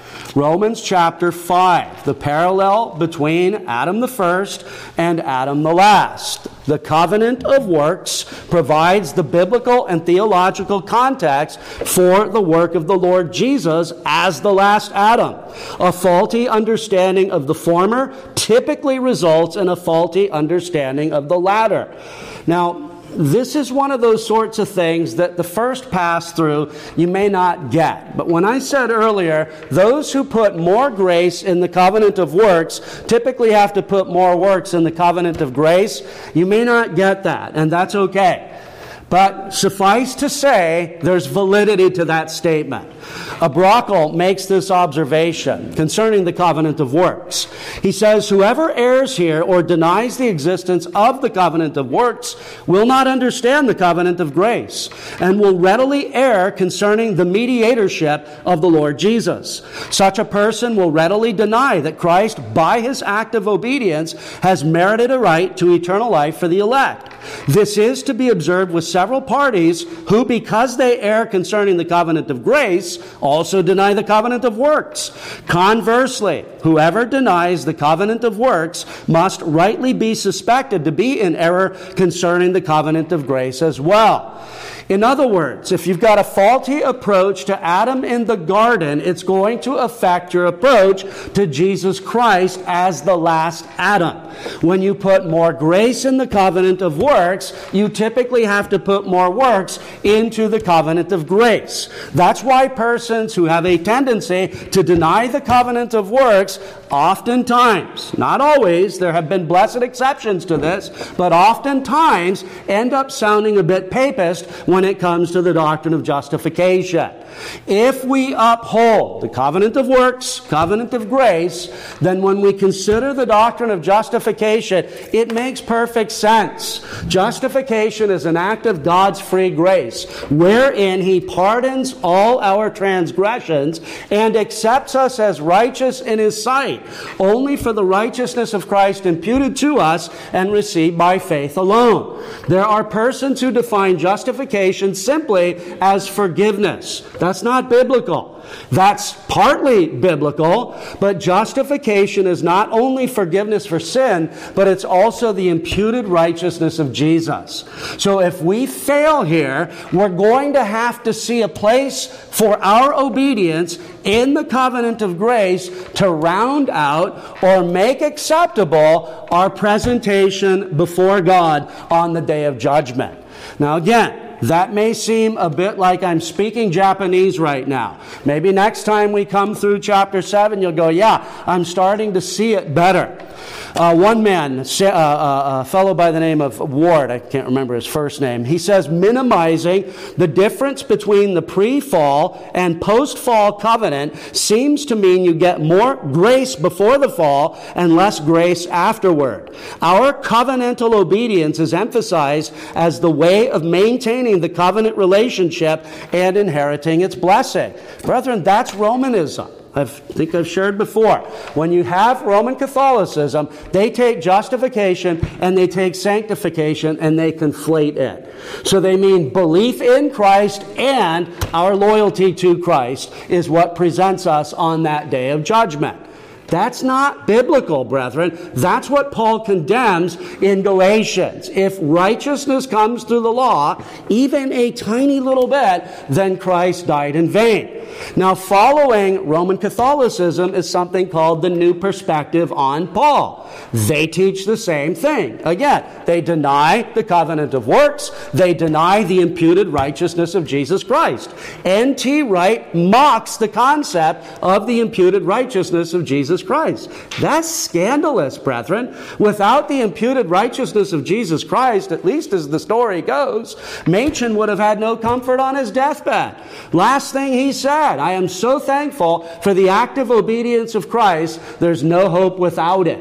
Romans chapter five, the parallel between Adam the first and Adam the last. The covenant of works provides the biblical and theological context for the work of the Lord Jesus as the last Adam. A faulty understanding of the former typically results in a faulty understanding of the latter. Now, this is one of those sorts of things that the first pass through you may not get. But when I said earlier, those who put more grace in the covenant of works typically have to put more works in the covenant of grace, you may not get that, and that's okay. But suffice to say, there's validity to that statement. Abrakel makes this observation concerning the covenant of works. He says, whoever errs here or denies the existence of the covenant of works will not understand the covenant of grace and will readily err concerning the mediatorship of the Lord Jesus. Such a person will readily deny that Christ, by his act of obedience, has merited a right to eternal life for the elect. This is to be observed with several parties who, because they err concerning the covenant of grace, also deny the covenant of works. Conversely, whoever denies the covenant of works must rightly be suspected to be in error concerning the covenant of grace as well. In other words, if you've got a faulty approach to Adam in the garden, it's going to affect your approach to Jesus Christ as the last Adam. When you put more grace in the covenant of works, you typically have to put more works into the covenant of grace. That's why persons who have a tendency to deny the covenant of works, oftentimes, not always, there have been blessed exceptions to this, but oftentimes end up sounding a bit papist when it comes to the doctrine of justification. If we uphold the covenant of works, covenant of grace, then when we consider the doctrine of justification, it makes perfect sense. Justification is an act of God's free grace, wherein He pardons all our transgressions and accepts us as righteous in His sight, only for the righteousness of Christ imputed to us and received by faith alone. There are persons who define justification simply as forgiveness. That's not biblical. That's partly biblical, but justification is not only forgiveness for sin, but it's also the imputed righteousness of Jesus. So if we fail here, we're going to have to see a place for our obedience in the covenant of grace to round out or make acceptable our presentation before God on the day of judgment. Now again, that may seem a bit like I'm speaking Japanese right now. Maybe next time we come through chapter seven, you'll go, yeah, I'm starting to see it better. Uh, one man, uh, uh, a fellow by the name of Ward, I can't remember his first name, he says minimizing the difference between the pre-fall and post-fall covenant seems to mean you get more grace before the fall and less grace afterward. Our covenantal obedience is emphasized as the way of maintaining the covenant relationship and inheriting its blessing. Brethren, that's Romanism. I think I've shared before. When you have Roman Catholicism, they take justification and they take sanctification and they conflate it. So they mean belief in Christ and our loyalty to Christ is what presents us on that day of judgment. That's not biblical, brethren. That's what Paul condemns in Galatians. If righteousness comes through the law, even a tiny little bit, then Christ died in vain. Now, following Roman Catholicism is something called the New Perspective on Paul. They teach the same thing. Again, they deny the covenant of works. They deny the imputed righteousness of Jesus Christ. N T Wright mocks the concept of the imputed righteousness of Jesus Christ. That's scandalous, brethren. Without the imputed righteousness of Jesus Christ, at least as the story goes, Machen would have had no comfort on his deathbed. Last thing he said, I am so thankful for the active obedience of Christ, there's no hope without it.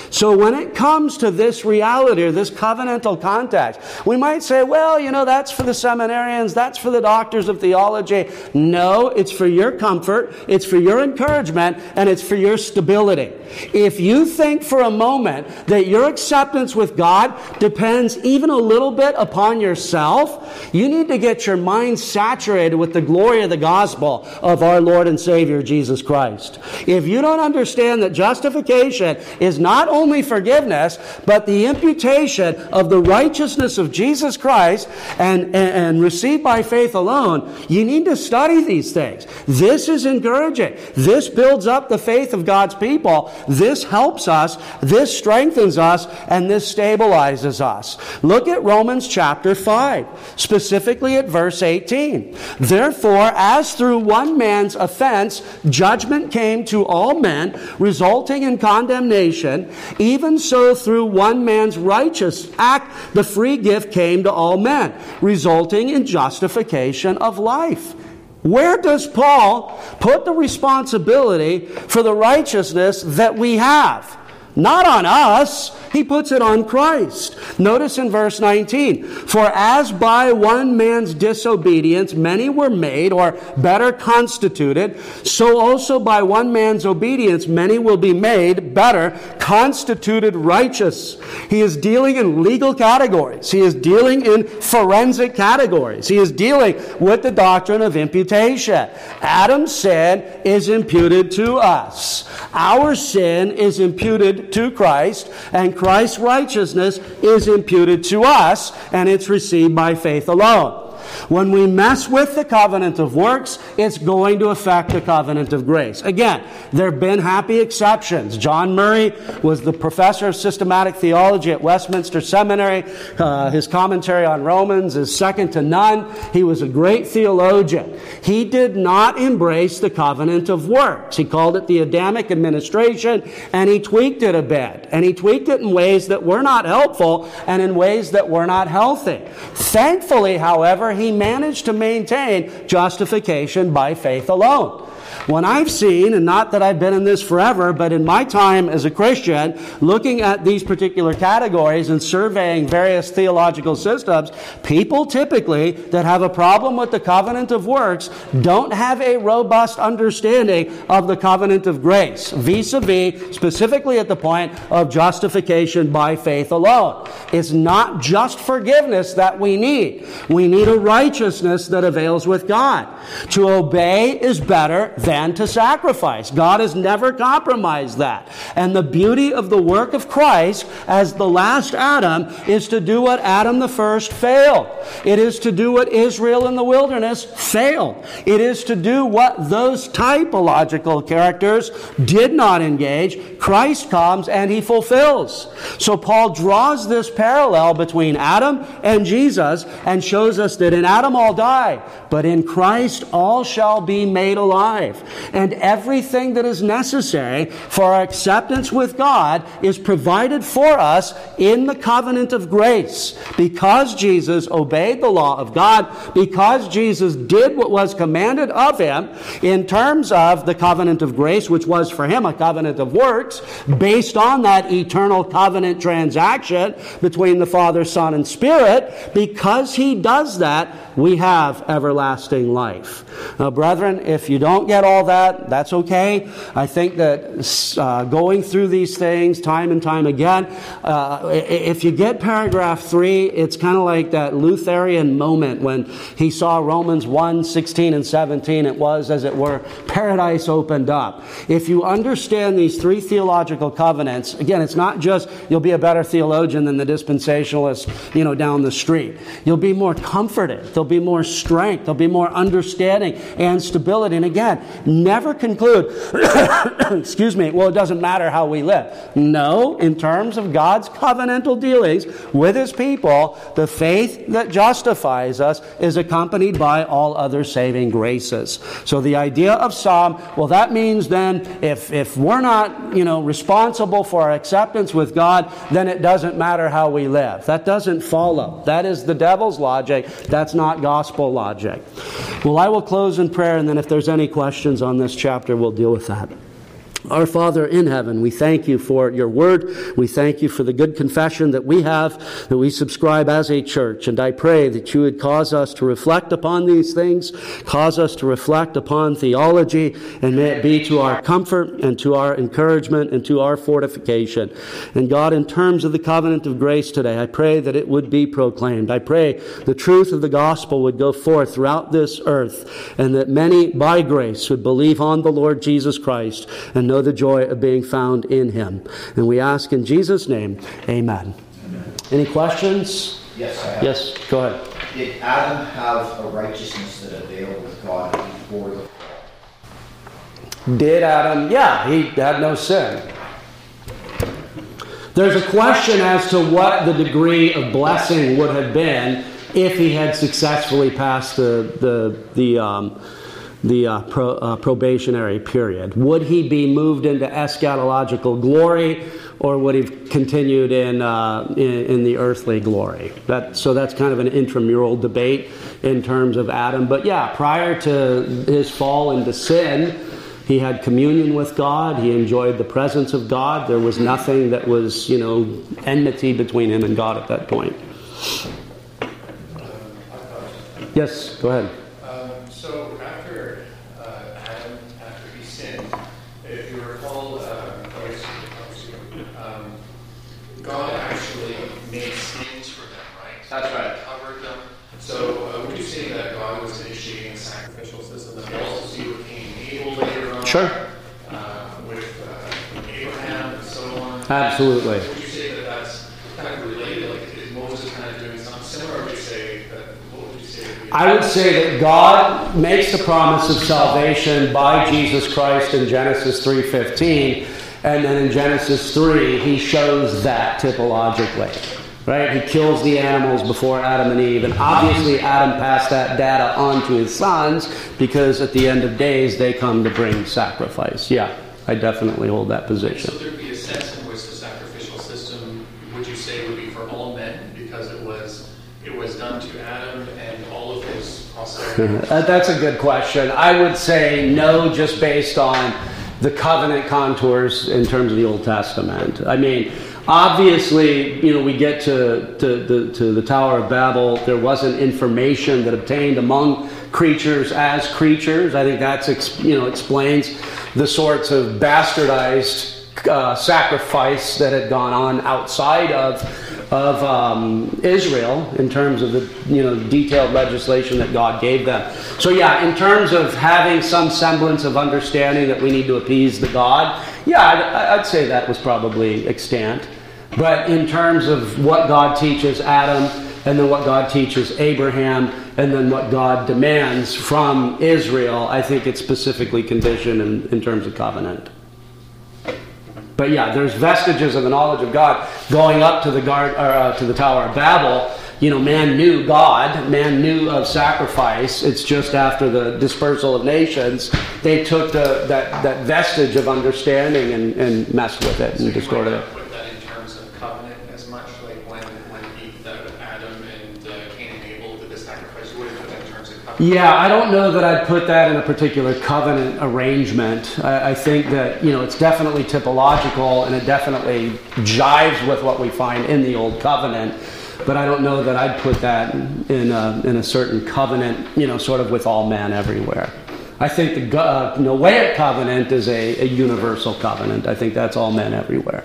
So when it comes to this reality or this covenantal context, we might say, well, you know, that's for the seminarians, that's for the doctors of theology. No, it's for your comfort, it's for your encouragement, and it's for your stability. If you think for a moment that your acceptance with God depends even a little bit upon yourself, you need to get your mind saturated with the glory of the gospel of our Lord and Savior Jesus Christ. If you don't understand that justification is not only forgiveness, but the imputation of the righteousness of Jesus Christ and, and, and received by faith alone, you need to study these things. This is encouraging. This builds up the faith of God's people. This helps us. This strengthens us. And this stabilizes us. Look at Romans chapter five, specifically at verse eighteen. Therefore, as through one man's offense, judgment came to all men, resulting in condemnation, even so through one man's righteous act, the free gift came to all men, resulting in justification of life. Where does Paul put the responsibility for the righteousness that we have? Not on us. He puts it on Christ. Notice in verse nineteen, for as by one man's disobedience many were made, or better constituted, so also by one man's obedience many will be made, better constituted righteous. He is dealing in legal categories. He is dealing in forensic categories. He is dealing with the doctrine of imputation. Adam's sin is imputed to us. Our sin is imputed to Christ, and Christ's righteousness is imputed to us, and it's received by faith alone. When we mess with the covenant of works, it's going to affect the covenant of grace. Again, there have been happy exceptions. John Murray was the professor of systematic theology at Westminster Seminary. Uh, his commentary on Romans is second to none. He was a great theologian. He did not embrace the covenant of works. He called it the Adamic administration, and he tweaked it a bit. And he tweaked it in ways that were not helpful and in ways that were not healthy. Thankfully, however, he managed to maintain justification by faith alone. When I've seen, and not that I've been in this forever, but in my time as a Christian, looking at these particular categories and surveying various theological systems, people typically that have a problem with the covenant of works don't have a robust understanding of the covenant of grace, vis-a-vis, specifically at the point of justification by faith alone. It's not just forgiveness that we need. We need a righteousness that avails with God. To obey is better than to sacrifice. God has never compromised that. And the beauty of the work of Christ as the last Adam is to do what Adam the first failed. It is to do what Israel in the wilderness failed. It is to do what those typological characters did not engage. Christ comes and he fulfills. So Paul draws this parallel between Adam and Jesus and shows us that in Adam all die, but in Christ all shall be made alive. And everything that is necessary for our acceptance with God is provided for us in the covenant of grace. Because Jesus obeyed the law of God, because Jesus did what was commanded of him in terms of the covenant of grace, which was for him a covenant of works, based on that eternal covenant transaction between the Father, Son, and Spirit, because he does that, we have everlasting life. Now, brethren, if you don't get all that, that's okay. I think that uh, going through these things time and time again, uh, if you get paragraph three, it's kind of like that Lutheran moment when he saw Romans one, sixteen and seventeen. It was, as it were, paradise opened up. If you understand these three theological covenants, again, it's not just you'll be a better theologian than the dispensationalists, you know, down the street. You'll be more comforted. There'll be more strength. There'll be more understanding and stability. And again, never conclude, excuse me, well, it doesn't matter how we live. No, in terms of God's covenantal dealings with his people, the faith that justifies us is accompanied by all other saving graces. So the idea of some, well, that means then if, if we're not, you know, responsible for our acceptance with God, then it doesn't matter how we live. That doesn't follow. That is the devil's logic. That's not gospel logic. Well, I will close in prayer, and then if there's any questions on this chapter, we'll deal with that. Our Father in heaven, we thank you for your word. We thank you for the good confession that we have, that we subscribe as a church. And I pray that you would cause us to reflect upon these things, cause us to reflect upon theology, and may it be to our comfort and to our encouragement and to our fortification. And God, in terms of the covenant of grace today, I pray that it would be proclaimed. I pray the truth of the gospel would go forth throughout this earth, and that many by grace would believe on the Lord Jesus Christ and know the joy of being found in him. And we ask in Jesus' name, amen. Amen. Any questions? Yes, I have. Yes, go ahead. Did Adam have a righteousness that availed with God before the fall? Did Adam? Yeah, he had no sin. There's a question as to what the degree of blessing would have been if he had successfully passed the the the um, the uh, pro, uh, probationary period. Would he be moved into eschatological glory, or would he have continued in, uh, in in the earthly glory? That so that's kind of an intramural debate in terms of Adam. But yeah, prior to his fall into sin, he had communion with God. He enjoyed the presence of God. There was nothing that was, you know, enmity between him and God at that point. Yes, go ahead. Um, so after uh, Adam, after he sinned, if you recall, uh, um, God actually made skins for them, right? That's right. Covered them. So uh, would you say that God was initiating a sacrificial system? And we also see with Cain and Abel later on. Sure. Uh, with uh, Abraham and so on. Absolutely. Would you say that that's kind of related? Like, is Moses kind of doing something similar? Or would you say that? What would you say? Would be I would say that God makes the promise of salvation by Jesus Christ in Genesis three fifteen, and then in Genesis three, he shows that typologically. Right? He kills the animals before Adam and Eve, and obviously Adam passed that data on to his sons, because at the end of days, they come to bring sacrifice. Yeah, I definitely hold that position. So there'd be a sense in which the sacrificial system, would you say, would be for all men, because it was it was done to Adam and all of his posterity? That's a good question. I would say no, just based on the covenant contours in terms of the Old Testament. I mean, obviously, you know, we get to, to, to, to the Tower of Babel. There wasn't information that obtained among creatures as creatures. I think that's, you know, explains the sorts of bastardized uh, sacrifice that had gone on outside of of um, Israel in terms of the, you know, detailed legislation that God gave them. So yeah, in terms of having some semblance of understanding that we need to appease the God, yeah, I'd, I'd say that was probably extant. But in terms of what God teaches Adam, and then what God teaches Abraham, and then what God demands from Israel, I think it's specifically conditioned in, in terms of covenant. But yeah, there's vestiges of the knowledge of God going up to the guard, or, uh, to the Tower of Babel. You know, man knew God, man knew of sacrifice. It's just after the dispersal of nations, they took the, that, that vestige of understanding and, and messed with it and so distorted it. Put that in terms of covenant as much, like when when Eve, the, Adam and uh, Cain and Abel did the sacrifice, you wouldn't put that in terms of covenant. Yeah, I don't know that I'd put that in a particular covenant arrangement. I, I think that, you know, it's definitely typological, and it definitely jives with what we find in the Old Covenant. But I don't know that I'd put that in a, in a certain covenant, you know, sort of with all men everywhere. I think the uh, Noahic covenant is a, a universal covenant. I think that's all men everywhere.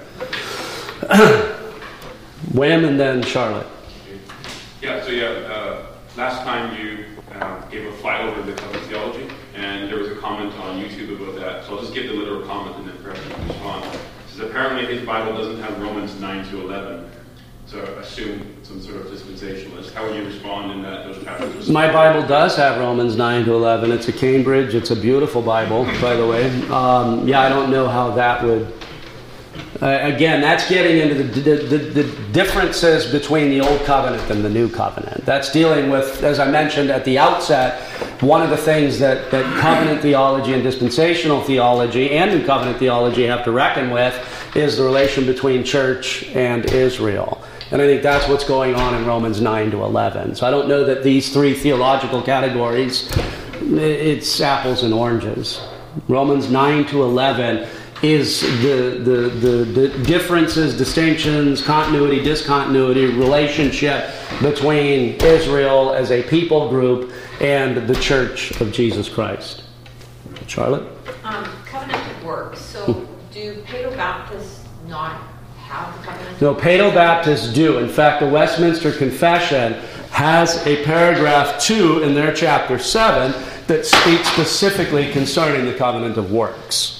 Wham, and then Charlotte. Yeah, so yeah, uh, last time you uh, gave a flyover of the covenant theology, and there was a comment on YouTube about that. So I'll just give the literal comment and then perhaps you can respond. It says, apparently his Bible doesn't have Romans nine to eleven. So assume some sort of dispensationalist. How would you respond in that those passages? My Bible does have Romans nine to eleven. It's a Cambridge. It's a beautiful Bible, by the way. Um, yeah, I don't know how that would... Uh, again, that's getting into the, the, the, the differences between the Old Covenant and the New Covenant. That's dealing with, as I mentioned at the outset, one of the things that, that covenant theology and dispensational theology and New Covenant theology have to reckon with is the relation between church and Israel. And I think that's what's going on in Romans nine to eleven. So I don't know that these three theological categories, it's apples and oranges. Romans nine to eleven is the, the, the, the differences, distinctions, continuity, discontinuity, relationship between Israel as a people group and the Church of Jesus Christ. Charlotte? Um, covenant of works. So do Paedo-Baptists not have the covenant? No, Paedo-Baptists do. In fact, the Westminster Confession has a paragraph two in their chapter seven that speaks specifically concerning the covenant of works.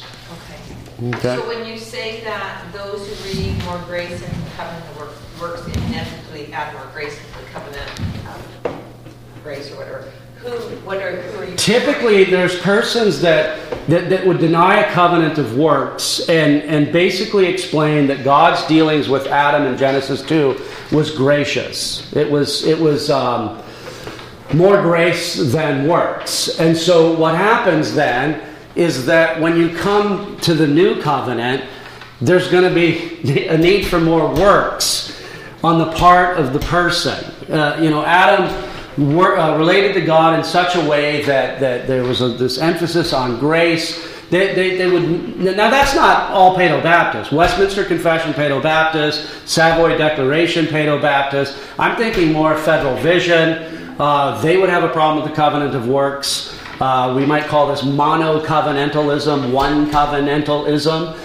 Okay. Okay. So when you say that those who read more grace into the covenant of works, works inevitably add more grace into the covenant of grace or whatever, who, what are, who are you? Typically, there's persons that, that, that would deny a covenant of works and, and basically explain that God's dealings with Adam in Genesis two was gracious. It was, it was um, more grace than works. And so what happens then is that when you come to the new covenant, there's going to be a need for more works on the part of the person. Uh, you know, Adam were, uh, related to God in such a way that, that there was a, this emphasis on grace. They, they, they would now that's not all Paedo-Baptist. Westminster Confession Paedo-Baptist, Savoy Declaration Paedo-Baptist. I'm thinking more Federal Vision. Uh, they would have a problem with the covenant of works. Uh, we might call this mono-covenantalism, one-covenantalism.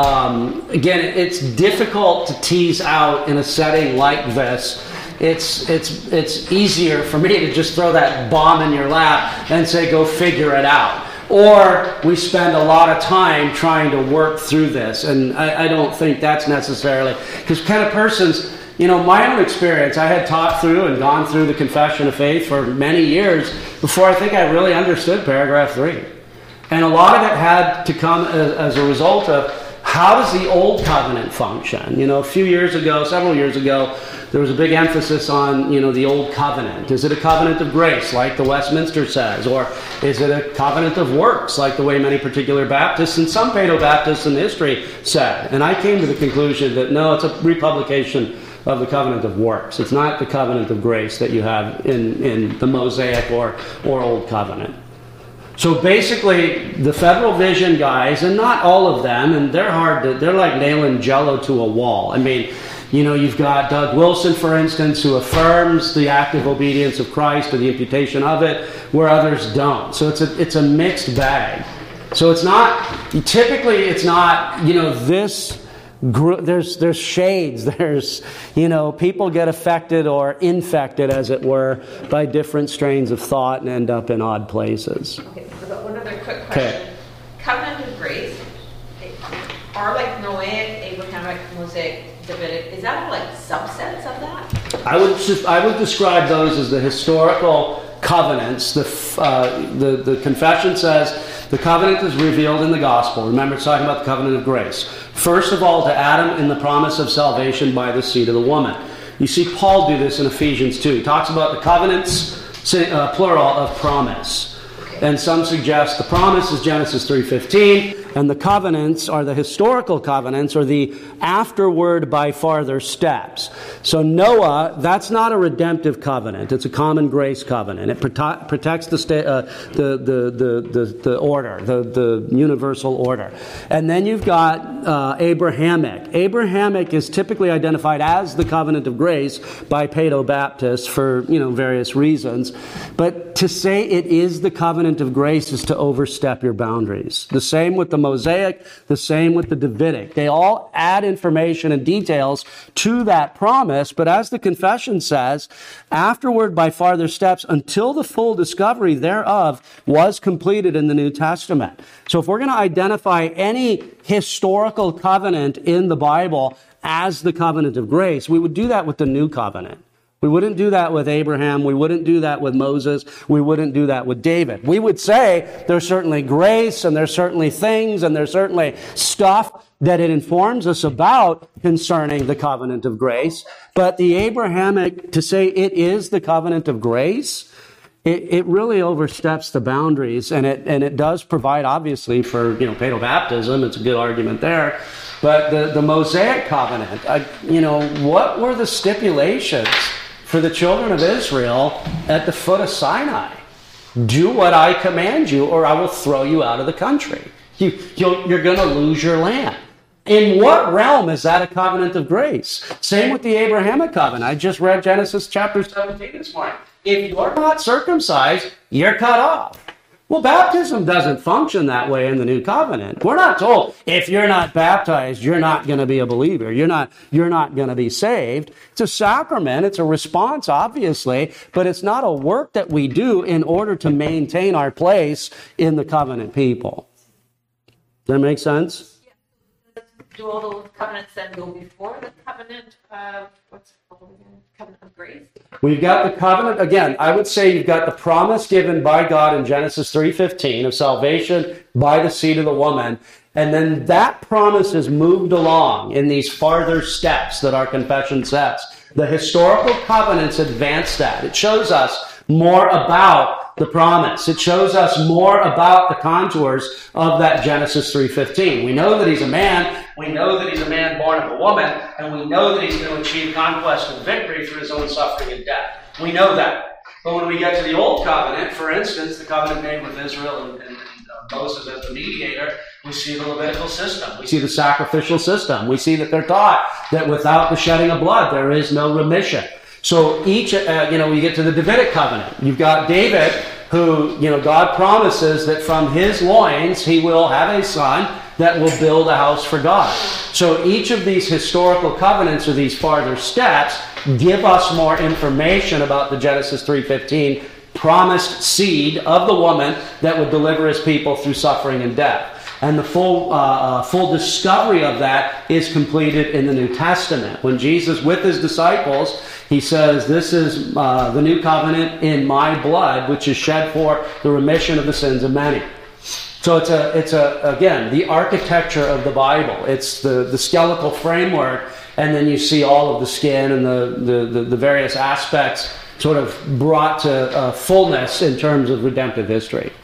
Um, again, it's difficult to tease out in a setting like this. It's it's it's easier for me to just throw that bomb in your lap and say, go figure it out. Or we spend a lot of time trying to work through this. And I, I don't think that's necessarily... Because kind of persons... You know, my own experience, I had taught through and gone through the Confession of Faith for many years before I think I really understood paragraph three. And a lot of it had to come as, as a result of how does the Old Covenant function? You know, a few years ago, several years ago, there was a big emphasis on, you know, the Old Covenant. Is it a covenant of grace, like the Westminster says? Or is it a covenant of works, like the way many particular Baptists and some Paedo-Baptists in history said? And I came to the conclusion that, no, it's a republication of the covenant of works. It's not the covenant of grace that you have in, in the Mosaic or, or Old Covenant. So basically, the Federal Vision guys, and not all of them, and they're hard to, they're like nailing jello to a wall. I mean, you know, you've got Doug Wilson, for instance, who affirms the active obedience of Christ or the imputation of it, where others don't. So it's a, it's a mixed bag. So it's not, typically it's not, you know, this... There's there's shades, there's, you know, people get affected or infected, as it were, by different strains of thought and end up in odd places. Okay, so one other quick question. Okay. Covenant of grace, are like Noahic, Abrahamic, Mosaic, Davidic, is that like subsets of that? I would I would describe those as the historical covenants. The uh, the the confession says the covenant is revealed in the gospel. Remember, it's talking about the covenant of grace. First of all, to Adam in the promise of salvation by the seed of the woman. You see Paul do this in Ephesians two. He talks about the covenants, uh, plural, of promise. And some suggest the promise is Genesis three fifteen, and the covenants are the historical covenants, or the afterward by farther steps. So Noah, that's not a redemptive covenant. It's a common grace covenant. It prote- protects the, sta- uh, the, the, the, the, the order, the, the universal order. And then you've got uh, Abrahamic. Abrahamic is typically identified as the covenant of grace by Paedo-Baptists for, you know, various reasons. But to say it is the covenant of grace is to overstep your boundaries. The same with the Mosaic, the same with the Davidic. They all add information and details to that promise, but as the confession says, afterward by farther steps until the full discovery thereof was completed in the New Testament. So if we're going to identify any historical covenant in the Bible as the covenant of grace, we would do that with the New Covenant. We wouldn't do that with Abraham. We wouldn't do that with Moses. We wouldn't do that with David. We would say there's certainly grace and there's certainly things and there's certainly stuff that it informs us about concerning the covenant of grace. But the Abrahamic, to say it is the covenant of grace, it, it really oversteps the boundaries, and it and it does provide, obviously, for, you know, Paedo-Baptism. It's a good argument there. But the, the Mosaic covenant, I, you know, what were the stipulations for the children of Israel at the foot of Sinai? Do what I command you, or I will throw you out of the country. You, you'll, you're going to lose your land. In what realm is that a covenant of grace? Same with the Abrahamic covenant. I just read Genesis chapter seventeen this morning. If you're not circumcised, you're cut off. Well, baptism doesn't function that way in the new covenant. We're not told if you're not baptized, you're not going to be a believer. You're not, you're not going to be saved. It's a sacrament. It's a response, obviously, but it's not a work that we do in order to maintain our place in the covenant people. Does that make sense? Do all those covenants then go before the covenant of, what's it called again? Covenant of grace? We've got the covenant, again, I would say you've got the promise given by God in Genesis three fifteen of salvation by the seed of the woman. And then that promise is moved along in these farther steps that our confession says. The historical covenants advance that. It shows us more about the promise. It shows us more about the contours of that Genesis three fifteen. We know that he's a man. We know that he's a man born of a woman. And we know that he's going to achieve conquest and victory through his own suffering and death. We know that. But when we get to the Old Covenant, for instance, the covenant made with Israel and, and, and uh, Moses as the mediator, we see the Levitical system. We see the sacrificial system. We see that they're taught that without the shedding of blood, there is no remission. So each, uh, you know, we get to the Davidic covenant. You've got David, who, you know, God promises that from his loins he will have a son that will build a house for God. So each of these historical covenants or these farther steps give us more information about the Genesis three fifteen promised seed of the woman that would deliver his people through suffering and death. And the full uh, full discovery of that is completed in the New Testament. When Jesus, with his disciples, he says, this is uh, the new covenant in my blood, which is shed for the remission of the sins of many. So it's a, it's a again, the architecture of the Bible. It's the, the skeletal framework, and then you see all of the skin and the, the, the, the various aspects sort of brought to uh, fullness in terms of redemptive history.